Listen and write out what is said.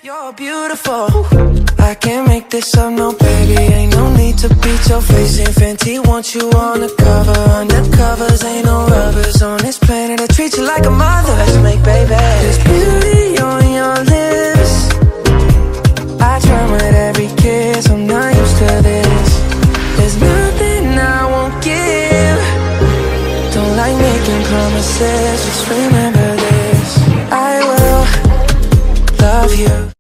You're beautiful, I can't make this up, no baby. Ain't no need to beat your face in Fenty. Want you on the cover, undercovers. Ain't no rubbers on this planet. I treat you like a mother. Let's make baby. There's beauty on your lips. I try with every kiss, I'm not used to this. There's nothing I won't give. Don't like making promises, just remember this. I will love you